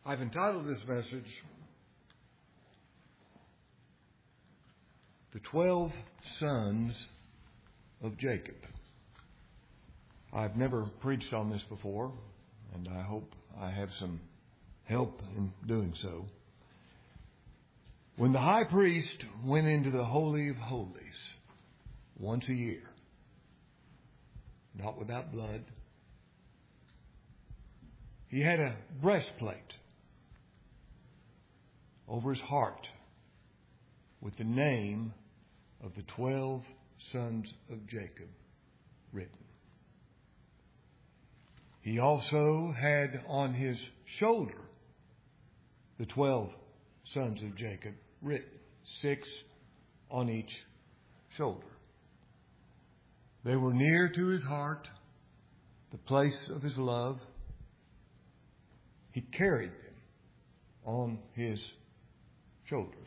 I've entitled this message, The 12 Sons of Jacob. I've never preached on this before, and I hope I have some help in doing so. When the high priest went into the Holy of Holies once a year, not without blood, he had a breastplate over his heart with the name of the 12 sons of Jacob written. He also had on his shoulder the 12 sons of Jacob written, 6 on each shoulder. They were near to his heart, the place of his love. He carried them on his shoulders.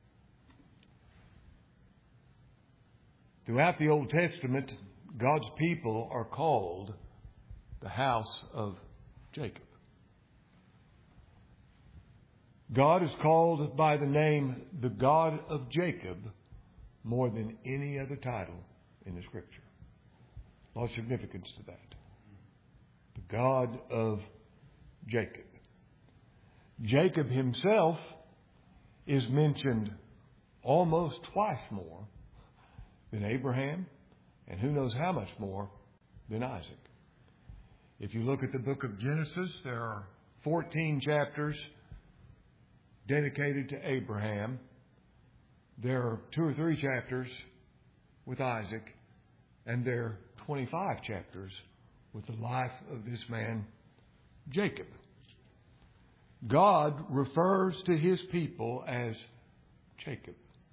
Throughout the Old Testament, God's people are called the house of Jacob. God is called by the name the God of Jacob more than any other title in the Scripture. A lot of significance to that. The God of Jacob. Jacob himself is mentioned almost twice more than Abraham, and who knows how much more than Isaac. If you look at the book of Genesis, there are 14 chapters dedicated to Abraham. There are 2 or 3 chapters with Isaac, and there are 25 chapters with the life of this man, Jacob. God refers to his people as Jacob.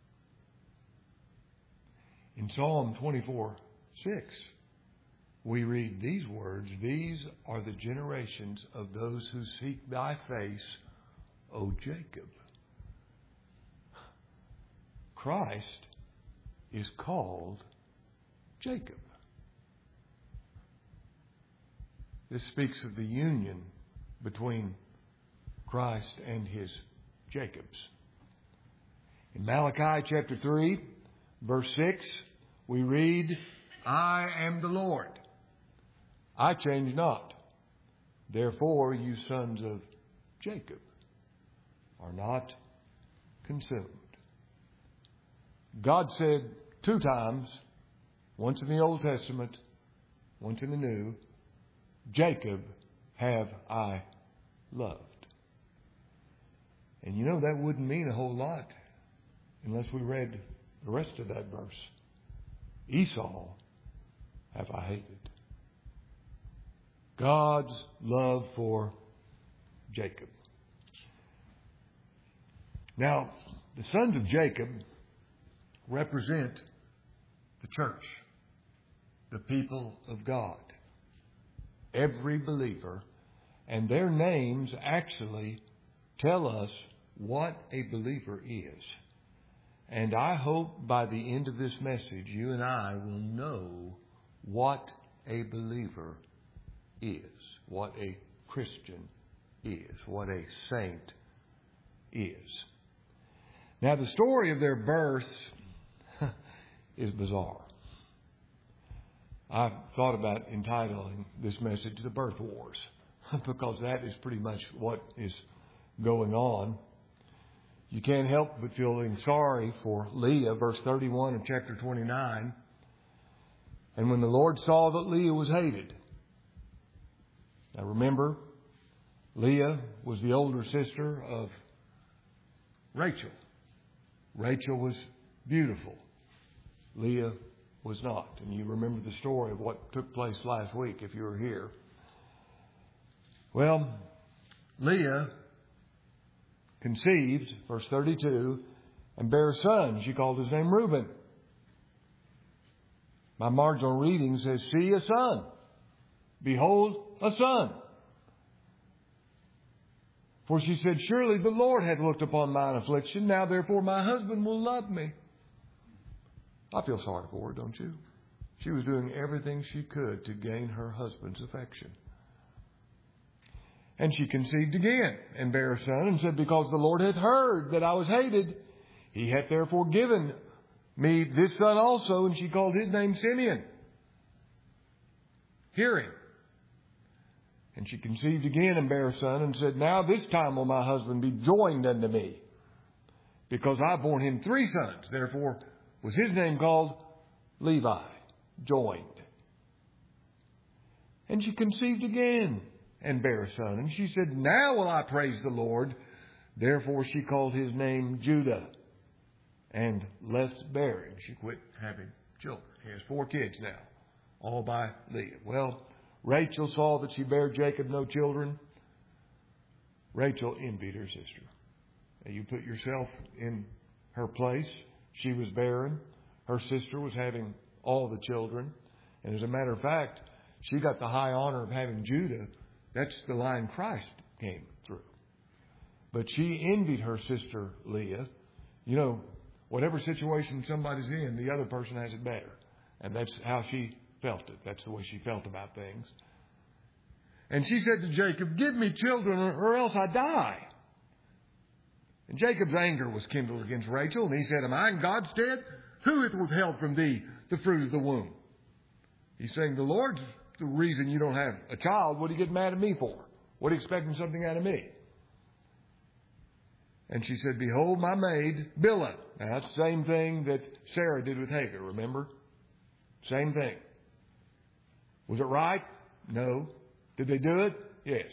In Psalm 24:6, we read these words, "These are the generations of those who seek thy face, O Jacob." Christ is called Jacob. This speaks of the union between Christ and his Jacobs. In Malachi chapter 3, verse 6, we read, "I am the Lord. I change not. Therefore, you sons of Jacob are not consumed." God said 2 times, once in the Old Testament, once in the New, "Jacob have I loved." And you know that wouldn't mean a whole lot unless we read the rest of that verse. "Esau have I hated." God's love for Jacob. Now, the sons of Jacob represent the church, the people of God, every believer, and their names actually tell us what a believer is. And I hope by the end of this message, you and I will know what a believer is, what a Christian is, what a saint is. Now, the story of their birth is bizarre. I've thought about entitling this message "The Birth Wars," because that is pretty much what is going on. You can't help but feeling sorry for Leah, verse 31 of chapter 29. "And when the Lord saw that Leah was hated." Now remember, Leah was the older sister of Rachel. Rachel was beautiful. Leah was not. And you remember the story of what took place last week if you were here. Well, Leah conceived, verse 32, and bare a son. She called his name Reuben. My marginal reading says, "See a son. Behold a son." For she said, "Surely the Lord hath looked upon mine affliction. Now therefore my husband will love me." I feel sorry for her, don't you? She was doing everything she could to gain her husband's affection. And she conceived again, and bare a son, and said, Because the Lord hath heard that I was hated, he hath therefore given me this son also. And she called his name Simeon. Hearing. And she conceived again, and bare a son, and said, Now this time will my husband be joined unto me, because I born him 3 sons. Therefore was his name called Levi, joined. And she conceived again, and bare a son. And she said, Now will I praise the Lord. Therefore she called his name Judah, and left bearing. She quit having children. He has 4 kids now, all by Leah. Well, Rachel saw that she bare Jacob no children. Rachel envied her sister. Now, you put yourself in her place. She was barren. Her sister was having all the children. And as a matter of fact, she got the high honor of having Judah. That's the line Christ came through. But she envied her sister Leah. You know, whatever situation somebody's in, the other person has it better. And that's how she felt it. That's the way she felt about things. And she said to Jacob, Give me children or else I die. And Jacob's anger was kindled against Rachel. And he said, Am I in God's stead? Who hath withheld from thee the fruit of the womb? He's saying, the Lord's the reason you don't have a child. What are you getting mad at me for? What are you expecting something out of me? And she said, Behold my maid, Bilhah. Now that's the same thing that Sarah did with Hagar, remember? Same thing. Was it right? No. Did they do it? Yes.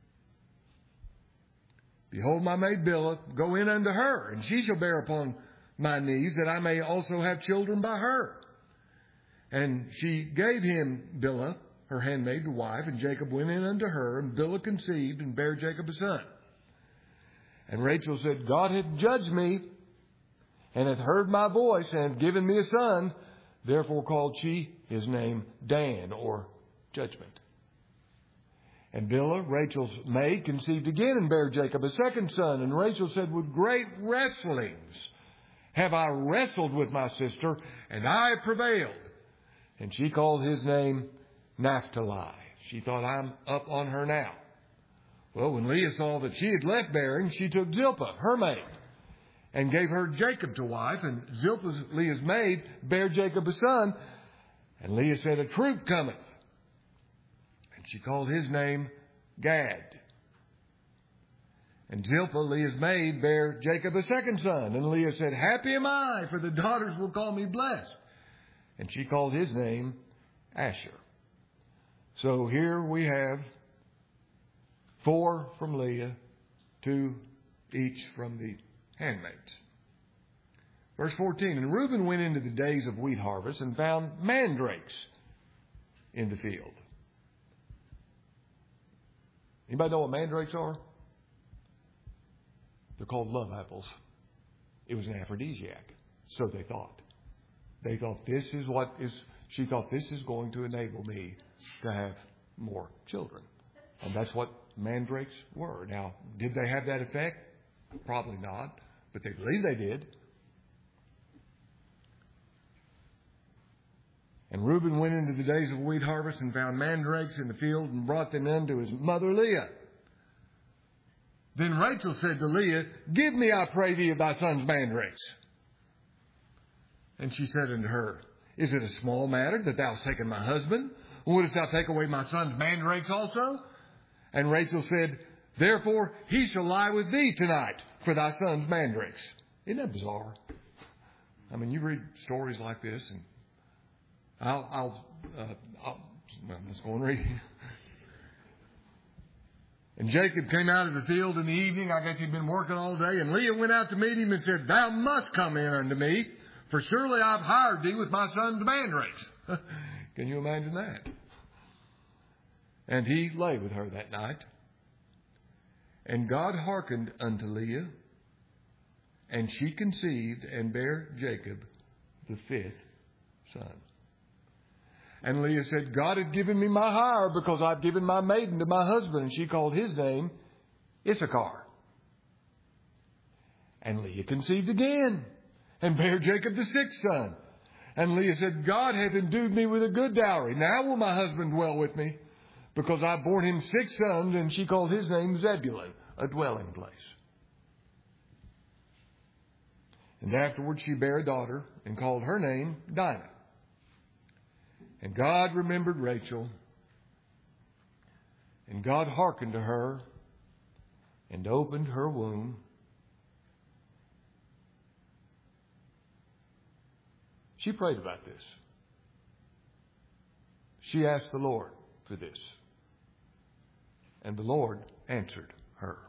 Behold my maid Bilhah, go in unto her, and she shall bear upon my knees, that I may also have children by her. And she gave him Bilhah, her handmaid, to wife, and Jacob went in unto her, and Bilhah conceived, and bare Jacob a son. And Rachel said, God hath judged me, and hath heard my voice, and hath given me a son. Therefore called she his name Dan, or judgment. And Bilhah, Rachel's maid, conceived again, and bare Jacob a second son. And Rachel said, With great wrestlings have I wrestled with my sister, and I prevailed. And she called his name Naphtali. She thought, I'm up on her now. Well, when Leah saw that she had left bearing, she took Zilpah, her maid, and gave her Jacob to wife. And Zilpah, Leah's maid, bare Jacob a son. And Leah said, A troop cometh. And she called his name Gad. And Zilpah, Leah's maid, bare Jacob a second son. And Leah said, Happy am I, for the daughters will call me blessed. And she called his name Asher. So here we have 4 from Leah, 2 each from the handmaids. Verse 14, And Reuben went into the days of wheat harvest and found mandrakes in the field. Anybody know what mandrakes are? They're called love apples. It was an aphrodisiac. So they thought. They thought she thought this is going to enable me to have more children. And that's what mandrakes were. Now, did they have that effect? Probably not. But they believe they did. And Reuben went into the days of wheat harvest and found mandrakes in the field and brought them in to his mother Leah. Then Rachel said to Leah, Give me, I pray thee, of thy son's mandrakes. And she said unto her, Is it a small matter that thou hast taken my husband? Wouldst thou take away my son's mandrakes also? And Rachel said, Therefore he shall lie with thee tonight for thy son's mandrakes. Isn't that bizarre? I mean, you read stories like this, and let's go on reading. And Jacob came out of the field in the evening. I guess he'd been working all day. And Leah went out to meet him and said, Thou must come in unto me, for surely I've hired thee with my son's mandrakes. Can you imagine that? And he lay with her that night. And God hearkened unto Leah, and she conceived and bare Jacob the 5th son. And Leah said, God hath given me my hire, because I've given my maiden to my husband. And she called his name Issachar. And Leah conceived again, and bare Jacob the 6th son. And Leah said, God hath endued me with a good dowry. Now will my husband dwell with me. because I bore him 6 sons, and she called his name Zebulun, a dwelling place. And afterward she bare a daughter, and called her name Dinah. And God remembered Rachel, and God hearkened to her, and opened her womb. She prayed about this. She asked the Lord for this. And the Lord answered her.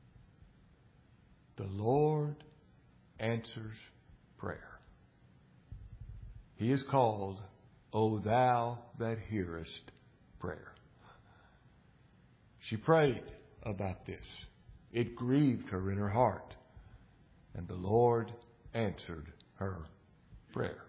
The Lord answers prayer. He is called, O thou that hearest prayer. She prayed about this. It grieved her in her heart. And the Lord answered her prayer.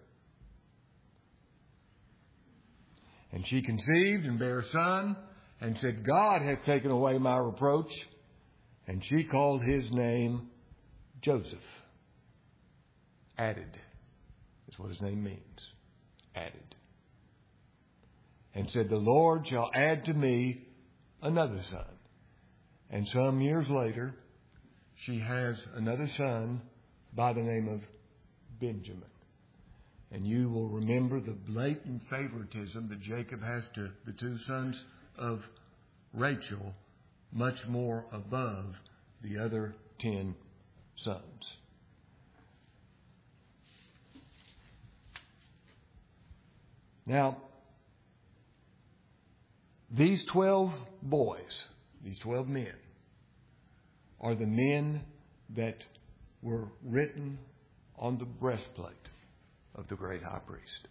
And she conceived and bare a son, and said, God hath taken away my reproach. And she called his name Joseph. Added. That's what his name means. Added. And said, the Lord shall add to me another son. And some years later, she has another son by the name of Benjamin. And you will remember the blatant favoritism that Jacob has to the 2 sons of Rachel, much more above the other 10 sons. Now, these 12 boys, these 12 men, are the men that were written on the breastplate of the great high priest.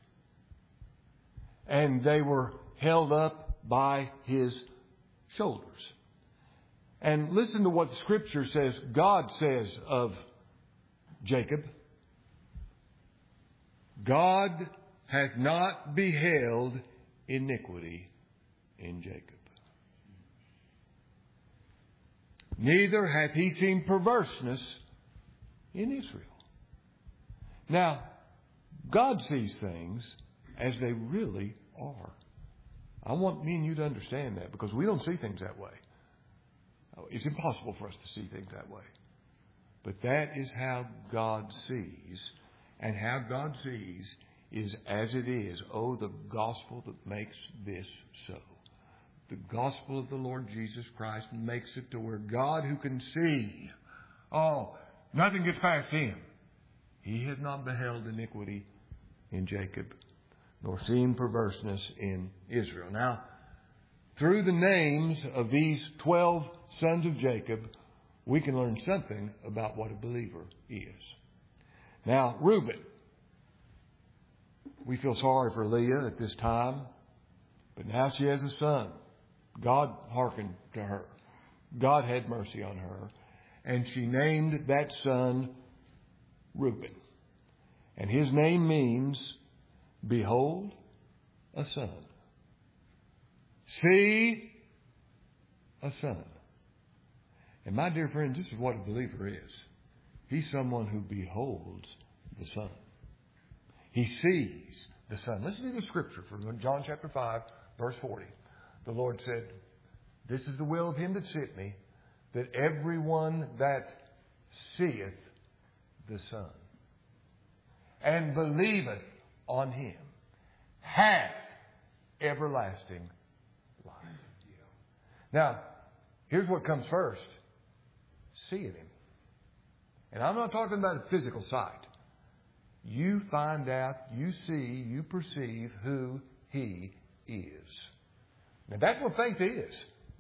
And they were held up by his shoulders. And listen to what the Scripture says, God says of Jacob. God hath not beheld iniquity in Jacob. Neither hath he seen perverseness in Israel. Now, God sees things as they really are. I want me and you to understand that, because we don't see things that way. It's impossible for us to see things that way. But that is how God sees. And how God sees is as it is. Oh, the gospel that makes this so. The gospel of the Lord Jesus Christ makes it to where God, who can see, nothing gets past him. He has not beheld iniquity in Jacob, nor seen perverseness in Israel. Now, through the names of these 12 sons of Jacob, we can learn something about what a believer is. Now, Reuben. We feel sorry for Leah at this time, but now she has a son. God hearkened to her. God had mercy on her. And she named that son Reuben. And his name means, behold, a son. See, a son. And my dear friends, this is what a believer is. He's someone who beholds the Son. He sees the Son. Listen to the Scripture from John chapter 5, verse 40. The Lord said, this is the will of him that sent me, that everyone that seeth the Son and believeth on him hath everlasting life. Now, here's what comes first. Seeing him. And I'm not talking about a physical sight. You find out, you see, you perceive who he is. Now that's what faith is.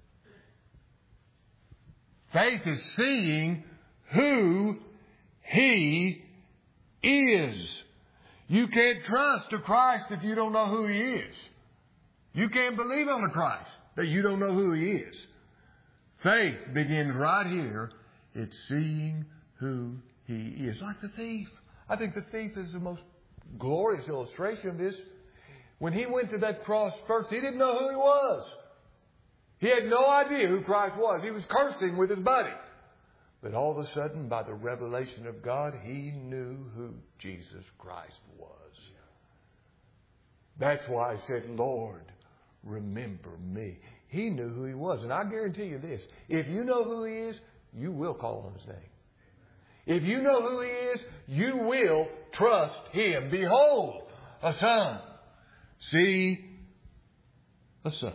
Faith is seeing who he is. You can't trust a Christ if you don't know who he is. You can't believe on a Christ that you don't know who he is. Faith begins right here. It's seeing who he is. Like the thief. I think the thief is the most glorious illustration of this. When he went to that cross first, he didn't know who he was. He had no idea who Christ was. He was cursing with his buddy. But all of a sudden, by the revelation of God, he knew who Jesus Christ was. That's why I said, Lord, remember me. He knew who He was. And I guarantee you this. If you know who He is, you will call on His name. If you know who He is, you will trust Him. Behold, a son. See, a son.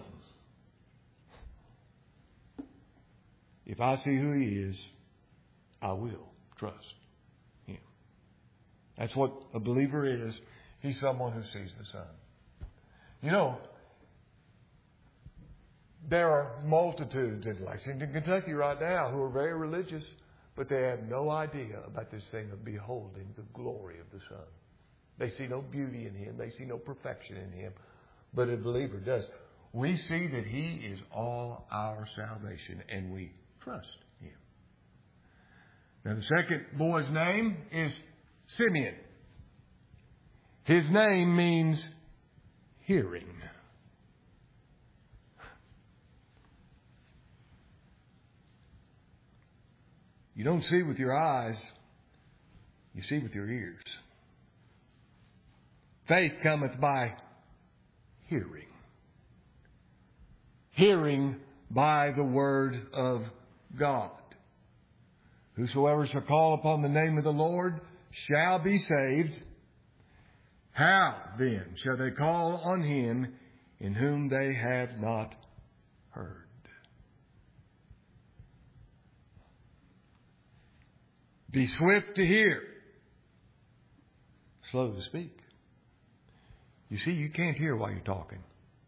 If I see who He is, I will trust Him. That's what a believer is. He's someone who sees the Son. You know, there are multitudes in Lexington, Kentucky right now who are very religious, but they have no idea about this thing of beholding the glory of the Son. They see no beauty in Him. They see no perfection in Him. But a believer does. We see that He is all our salvation, and we trust Him. Now, the second boy's name is Simeon. His name means hearing. You don't see with your eyes, you see with your ears. Faith cometh by hearing. Hearing by the word of God. Whosoever shall call upon the name of the Lord shall be saved. How then shall they call on Him in whom they have not heard? Be swift to hear, slow to speak. You see, you can't hear while you're talking.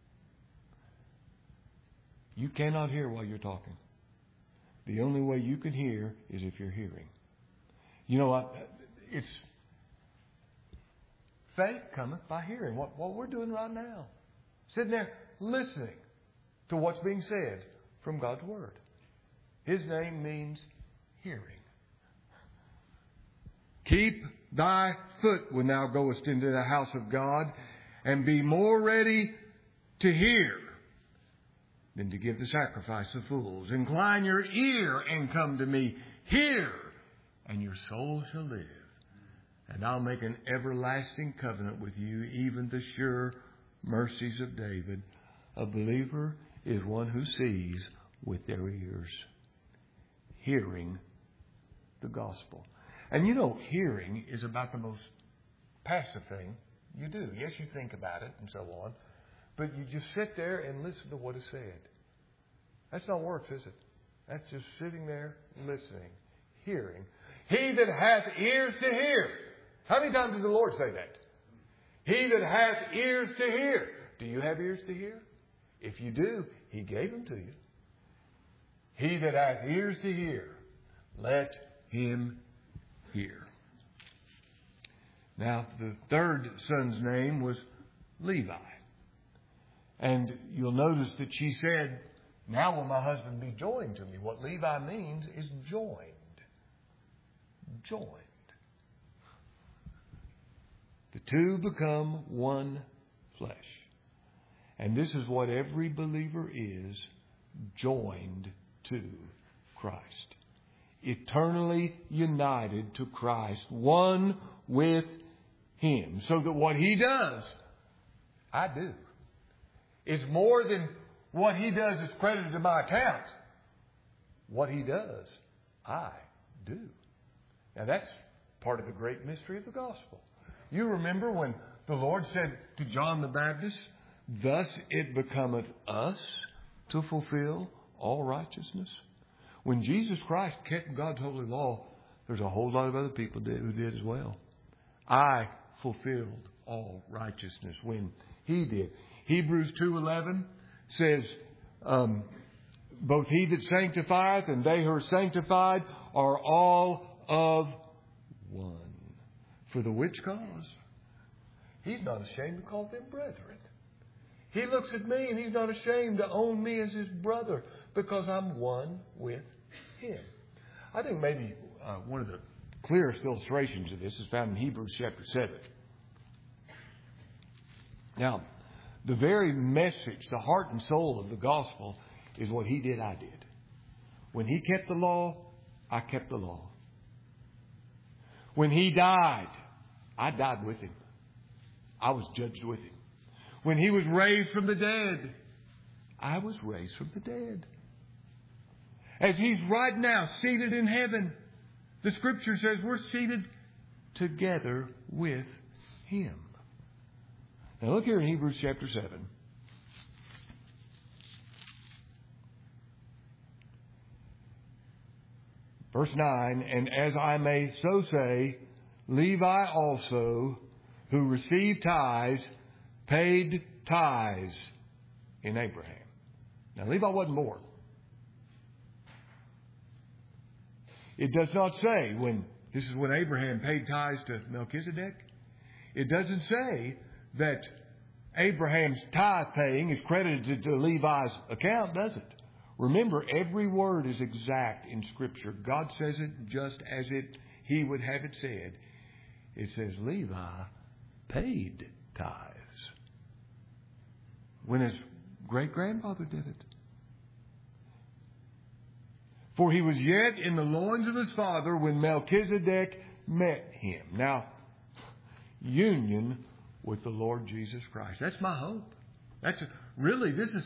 You cannot hear while you're talking. The only way you can hear is if you're hearing. You know what? It's faith cometh by hearing. What we're doing right now. Sitting there listening to what's being said from God's Word. His name means hearing. Keep thy foot when thou goest into the house of God, and be more ready to hear than to give the sacrifice of fools. Incline your ear and come to me. Hear, and your soul shall live. And I'll make an everlasting covenant with you, even the sure mercies of David. A believer is one who sees with their ears, hearing the gospel. And you know, hearing is about the most passive thing you do. Yes, you think about it and so on, but you just sit there and listen to what is said. That's not works, is it? That's just sitting there listening, hearing. He that hath ears to hear. How many times does the Lord say that? He that hath ears to hear. Do you have ears to hear? If you do, He gave them to you. He that hath ears to hear, let him hear. Now, the third son's name was Levi. And you'll notice that she said, now will my husband be joined to me. What Levi means is joined. Joined. The two become one flesh. And this is what every believer is, joined to Christ. Eternally united to Christ, one with Him. So that what He does, I do. It's more than what He does is credited to my account. What He does, I do. Now that's part of the great mystery of the gospel. You remember when the Lord said to John the Baptist, thus it becometh us to fulfill all righteousness. When Jesus Christ kept God's holy law, there's a whole lot of other people who did as well. I fulfilled all righteousness when He did. Hebrews 2:11 says, both He that sanctifieth and they who are sanctified are all of one. For the which cause? He's not ashamed to call them brethren. He looks at me and He's not ashamed to own me as His brother because I'm one with Him. I think maybe one of the clearest illustrations of this is found in Hebrews chapter 7. Now, the very message, the heart and soul of the gospel is what He did, I did. When He kept the law, I kept the law. When He died, I died with Him. I was judged with Him. When He was raised from the dead, I was raised from the dead. As He's right now seated in heaven, the Scripture says we're seated together with Him. Now look here in Hebrews chapter 7. Verse 9, and as I may so say, Levi also, who received tithes, paid tithes in Abraham. Now Levi wasn't born. It does not say this is when Abraham paid tithes to Melchizedek. It doesn't say that Abraham's tithe paying is credited to Levi's account, does it? Remember, every word is exact in Scripture. God says it just as He would have it said. It says Levi paid tithes when his great-grandfather did it. For he was yet in the loins of his father when Melchizedek met him. Now, union with the Lord Jesus Christ. That's my hope. This is,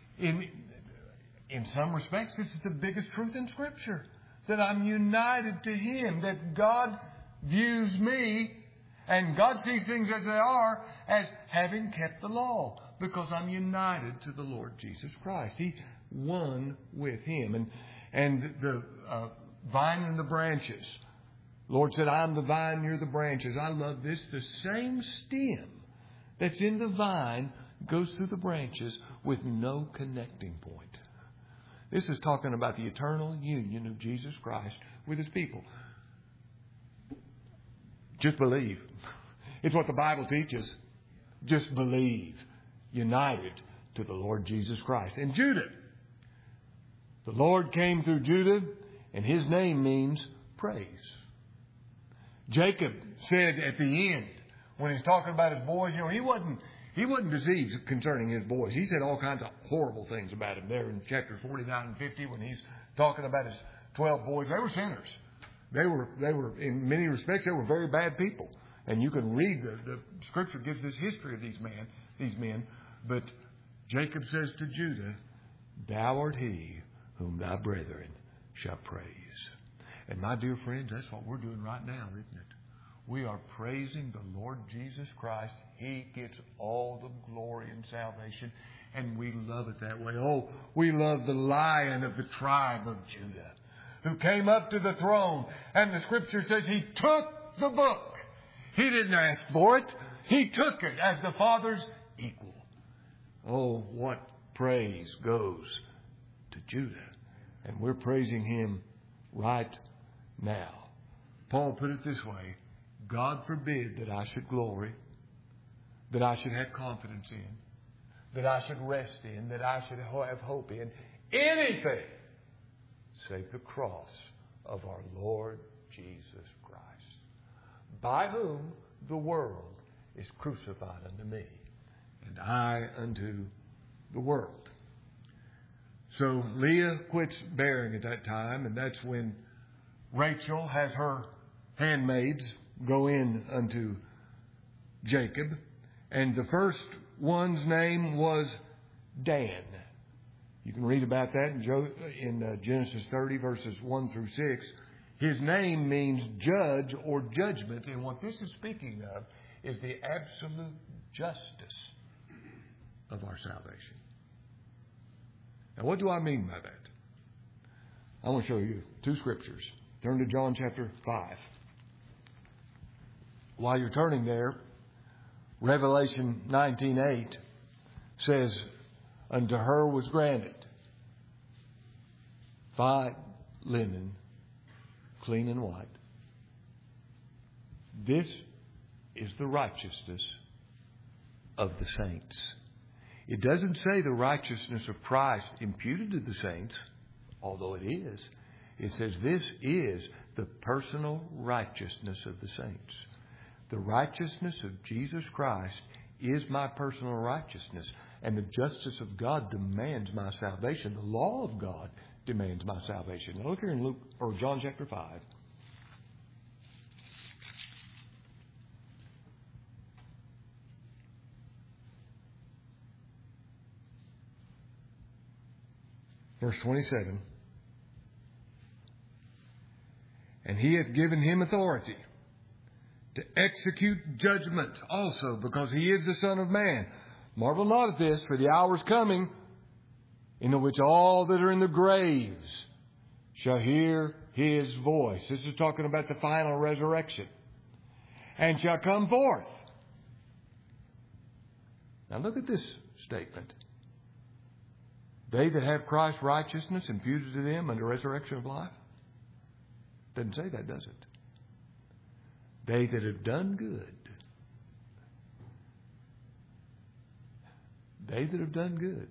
in some respects, this is the biggest truth in Scripture. That I'm united to Him. That God views me, and God sees things as they are, as having kept the law. Because I'm united to the Lord Jesus Christ. He one with Him. And the vine and the branches. Lord said, I'm the vine, you're the branches. I love this. The same stem that's in the vine goes through the branches with no connecting point. This is talking about the eternal union of Jesus Christ with His people. Just believe. It's what the Bible teaches. Just believe. United to the Lord Jesus Christ. And Judah. The Lord came through Judah, and His name means praise. Jacob said at the end, when he's talking about his boys, he wasn't deceived concerning his boys. He said all kinds of horrible things about them there in chapter 49 and 50 when he's talking about his 12 boys. They were sinners. They were in many respects, they were very bad people. And you can read the Scripture gives this history of these men. But Jacob says to Judah, Thou art he whom thy brethren shall praise. And my dear friends, that's what we're doing right now, isn't it? We are praising the Lord Jesus Christ. He gets all the glory and salvation, and we love it that way. Oh, we love the Lion of the tribe of Judah, who came up to the throne, and the Scripture says He took the book. He didn't ask for it. He took it as the Father's equal. Oh, what praise goes to Judah. And we're praising Him right now. Paul put it this way, God forbid that I should glory, that I should have confidence in, that I should rest in, that I should have hope in anything save the cross of our Lord Jesus Christ, by whom the world is crucified unto me, and I unto the world. So Leah quits bearing at that time, and that's when Rachel has her handmaids go in unto Jacob. And the first one's name was Dan. You can read about that in Genesis 30, verses 1 through 6. His name means judge or judgment. And what this is speaking of is the absolute justice of our salvation. Now, what do I mean by that? I want to show you two scriptures. Turn to John chapter 5. While you're turning there, Revelation 19:8 says, Unto her was granted fine linen, clean and white. This is the righteousness of the saints. It doesn't say the righteousness of Christ imputed to the saints, although it is. It says this is the personal righteousness of the saints. The righteousness of Jesus Christ is my personal righteousness. And the justice of God demands my salvation. The law of God demands my salvation. Now look here in John chapter 5. Verse 27. And he hath given him authority to execute judgment also, because he is the Son of Man. Marvel not at this, for the hour is coming, in the which all that are in the graves shall hear his voice. This is talking about the final resurrection. And shall come forth. Now look at this statement. They that have Christ's righteousness imputed to them unto resurrection of life. Doesn't say that, does it? They that have done good. They that have done good.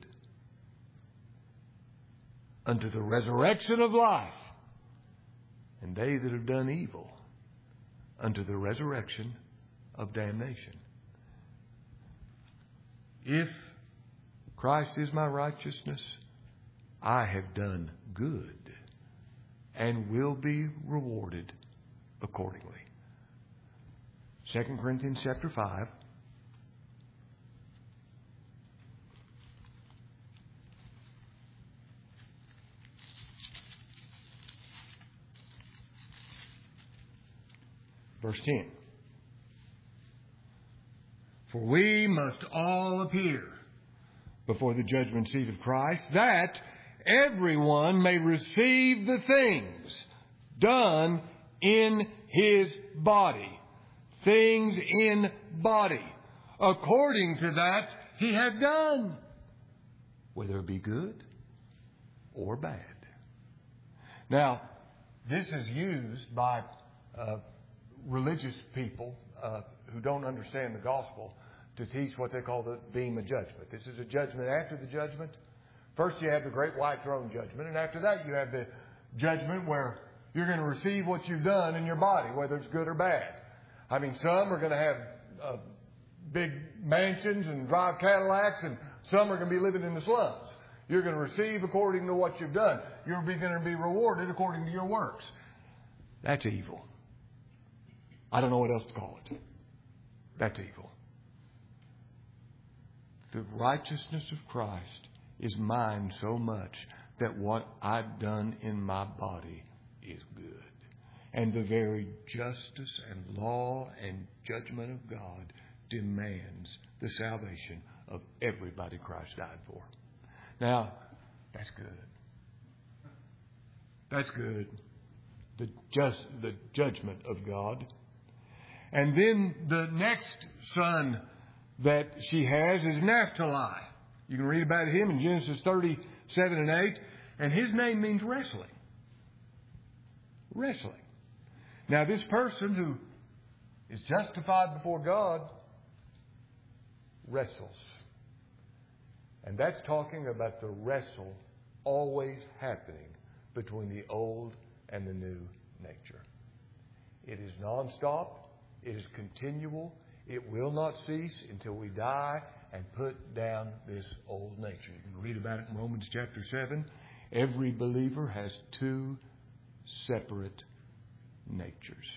Unto the resurrection of life. And they that have done evil. Unto the resurrection of damnation. If Christ is my righteousness, I have done good and will be rewarded accordingly. 2 Corinthians chapter 5. Verse 10. For we must all appear before the judgment seat of Christ, that everyone may receive the things done in his body. Things in body. According to that he hath done. Whether it be good or bad. Now, this is used by religious people who don't understand the gospel to teach what they call the beam of judgment. This is a judgment after the judgment. First you have the great white throne judgment, and after that you have the judgment where you're going to receive what you've done in your body, whether it's good or bad. I mean, some are going to have big mansions and drive Cadillacs, and some are going to be living in the slums. You're going to receive according to what you've done. You're going to be rewarded according to your works. That's evil. I don't know what else to call it. That's evil. The righteousness of Christ is mine so much that what I've done in my body is good. And the very justice and law and judgment of God demands the salvation of everybody Christ died for. Now, that's good. That's good. The judgment of God. And then the next son that she has is Naphtali. You can read about him in Genesis 37 and 8. And his name means wrestling. Wrestling. Now, this person who is justified before God wrestles. And that's talking about the wrestle always happening between the old and the new nature. It is nonstop. It is continual. It will not cease until we die and put down this old nature. You can read about it in Romans chapter 7. Every believer has two separate natures.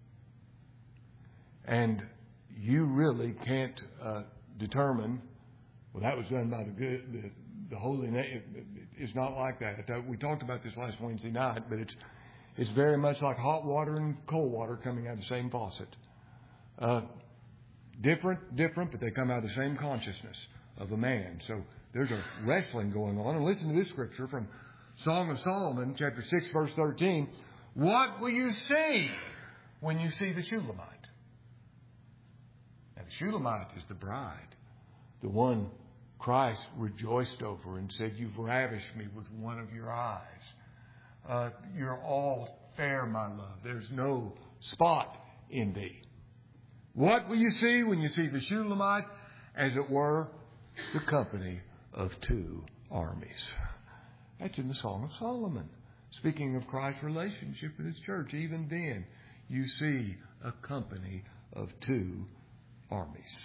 And you really can't determine, well, that was done by the holy name. It's not like that. We talked about this last Wednesday night, but it's very much like hot water and cold water coming out of the same faucet. Different, but they come out of the same consciousness of a man. So there's a wrestling going on. And listen to this scripture from Song of Solomon, chapter 6, verse 13. What will you see when you see the Shulamite? Now, the Shulamite is the bride, the one Christ rejoiced over and said, "You've ravished me with one of your eyes. You're all fair, my love. There's no spot in thee." What will you see when you see the Shulamite? As it were, the company of two armies. That's in the Song of Solomon. Speaking of Christ's relationship with His church, even then, you see a company of two armies.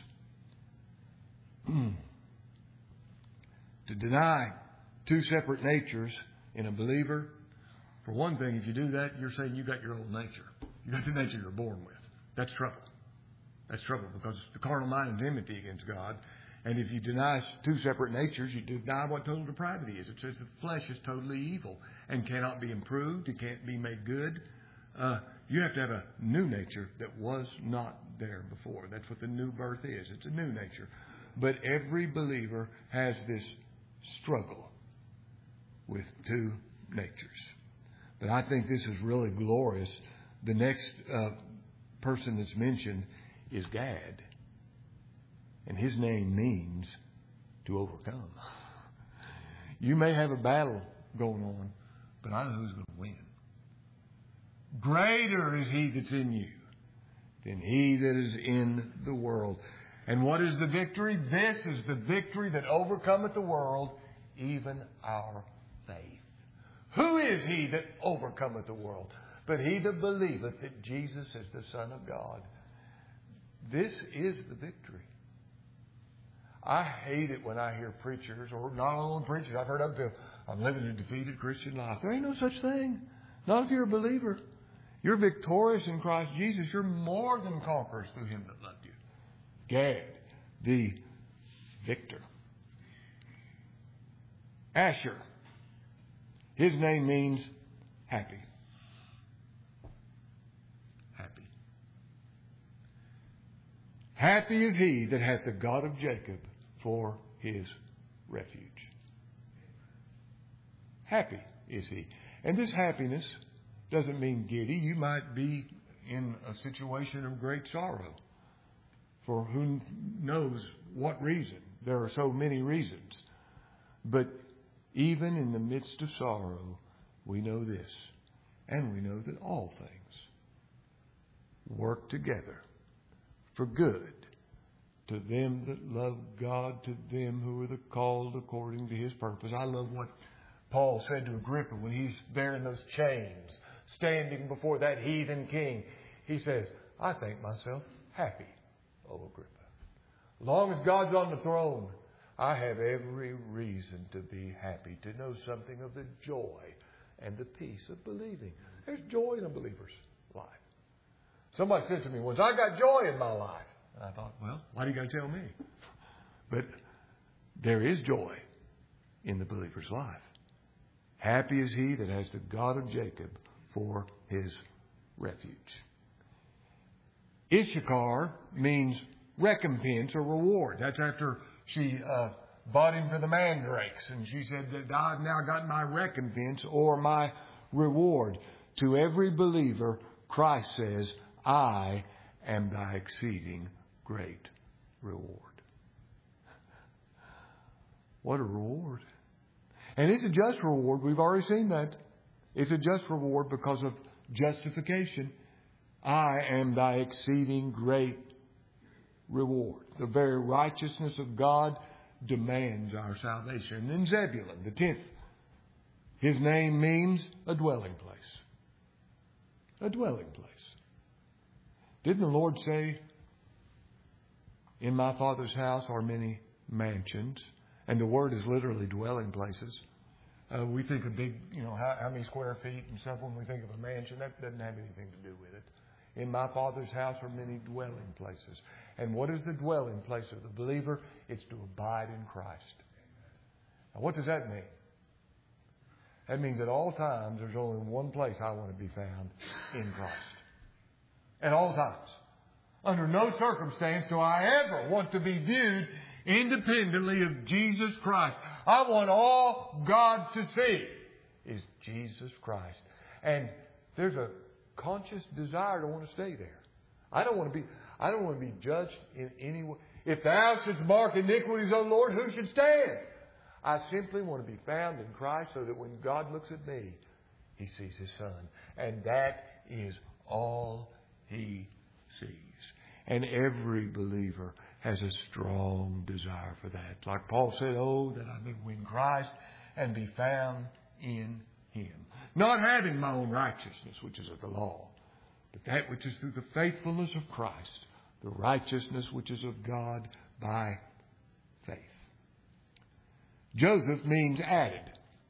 To deny two separate natures in a believer, for one thing, if you do that, you're saying you got your old nature. You got the nature you're born with. That's trouble. That's trouble, because the carnal mind is enmity against God. And if you deny two separate natures, you deny what total depravity is. It says the flesh is totally evil and cannot be improved. It can't be made good. You have to have a new nature that was not there before. That's what the new birth is. It's a new nature. But every believer has this struggle with two natures. But I think this is really glorious. The next person that's mentioned is Gad. And his name means to overcome. You may have a battle going on, but I know who's going to win. Greater is he that's in you than he that is in the world. And what is the victory? This is the victory that overcometh the world, even our faith. Who is he that overcometh the world? But he that believeth that Jesus is the Son of God. This is the victory. I hate it when I hear preachers, or not only preachers, I've heard other people, I'm living a defeated Christian life. There ain't no such thing. Not if you're a believer. You're victorious in Christ Jesus. You're more than conquerors through him that loved you. Gad, the victor. Asher. His name means happy. Happy. Happy is he that hath the God of Jacob for his refuge. Happy is he. And this happiness doesn't mean giddy. You might be in a situation of great sorrow. For who knows what reason. There are so many reasons. But even in the midst of sorrow, we know this. And we know that all things work together for good to them that love God, to them who are the called according to his purpose. I love what Paul said to Agrippa when he's there in those chains, standing before that heathen king. He says, I think myself happy, O Agrippa. As long as God's on the throne, I have every reason to be happy, to know something of the joy and the peace of believing. There's joy in a believer's life. Somebody said to me once, I got joy in my life. And I thought, well, why do you got to tell me? But there is joy in the believer's life. Happy is he that has the God of Jacob for his refuge. Issachar means recompense or reward. That's after she bought him for the mandrakes. And she said that I've now got my recompense or my reward. To every believer, Christ says, I am thy exceeding great reward. What a reward. And it's a just reward. We've already seen that. It's a just reward because of justification. I am thy exceeding great reward. The very righteousness of God demands our salvation. And then Zebulun, the 10th. His name means a dwelling place. A dwelling place. Didn't the Lord say, in my Father's house are many mansions? And the word is literally dwelling places. We think of big, how many square feet and stuff when we think of a mansion. That doesn't have anything to do with it. In my Father's house are many dwelling places. And what is the dwelling place of the believer? It's to abide in Christ. Now, what does that mean? That means at all times there's only one place I want to be found, in Christ. At all times. Under no circumstance do I ever want to be viewed independently of Jesus Christ. I want all God to see is Jesus Christ. And there's a conscious desire to want to stay there. I don't want to be judged in any way. If thou shouldst mark iniquities, O Lord, who should stand? I simply want to be found in Christ so that when God looks at me, he sees his Son. And that is all he sees. And every believer has a strong desire for that. Like Paul said, oh, that I may win Christ and be found in him. Not having my own righteousness, which is of the law, but that which is through the faithfulness of Christ, the righteousness which is of God by faith. Joseph means added.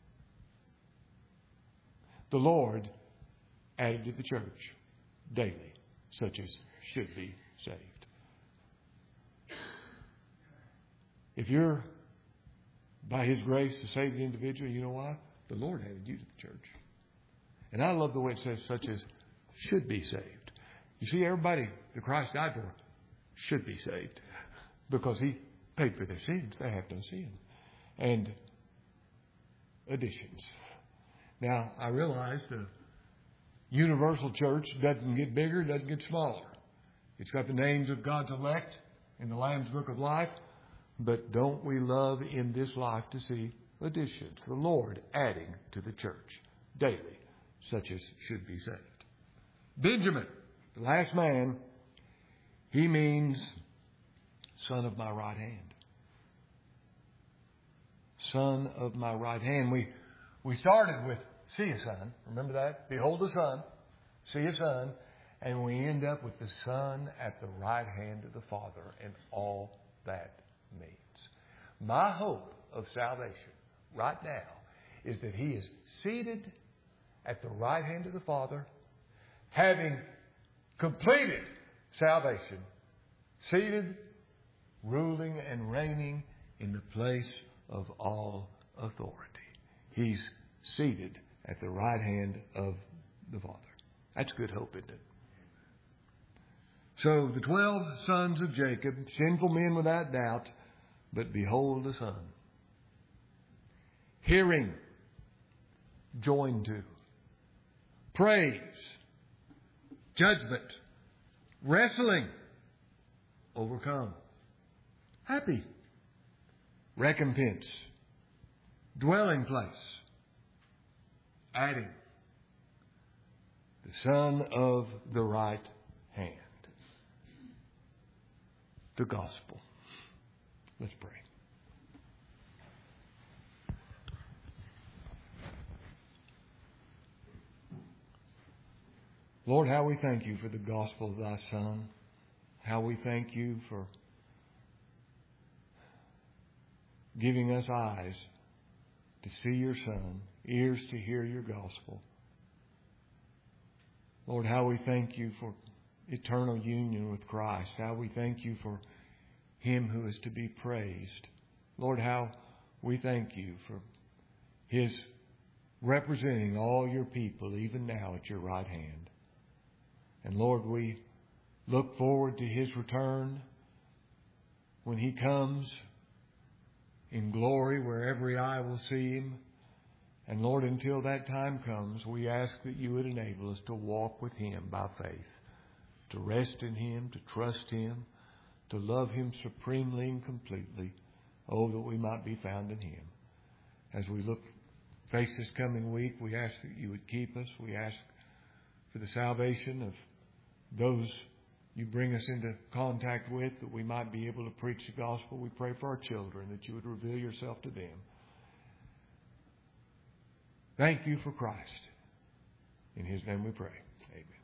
The Lord added to the church daily, such as should be saved. If you're, by His grace, a saved individual, you know why? The Lord added you to the church. And I love the way it says, such as should be saved. You see, everybody that Christ died for should be saved because He paid for their sins. They have no sin. And additions. Now, I realize the universal church doesn't get bigger, doesn't get smaller. It's got the names of God's elect in the Lamb's Book of Life. But don't we love in this life to see additions? The Lord adding to the church daily, such as should be saved. Benjamin, the last man, he means son of my right hand. Son of my right hand. We started with see a son. Remember that? Behold the son. See a son. And we end up with the Son at the right hand of the Father and all that means. My hope of salvation right now is that He is seated at the right hand of the Father, having completed salvation, seated, ruling and reigning in the place of all authority. He's seated at the right hand of the Father. That's good hope, isn't it? So the 12 sons of Jacob, sinful men without doubt, but behold the Son. Hearing, joined to. Praise, judgment, wrestling, overcome. Happy, recompense, dwelling place, adding. The Son of the right hand. The gospel. Let's pray. Lord, how we thank You for the gospel of Thy Son. How we thank You for giving us eyes to see Your Son, ears to hear Your gospel. Lord, how we thank You for eternal union with Christ. How we thank You for Him who is to be praised. Lord, how we thank You for His representing all Your people even now at Your right hand. And Lord, we look forward to His return when He comes in glory where every eye will see Him. And Lord, until that time comes, we ask that You would enable us to walk with Him by faith, to rest in Him, to trust Him, to love Him supremely and completely. Oh, that we might be found in Him. As we face this coming week, we ask that You would keep us. We ask for the salvation of those You bring us into contact with, that we might be able to preach the gospel. We pray for our children, that You would reveal Yourself to them. Thank You for Christ. In His name we pray. Amen.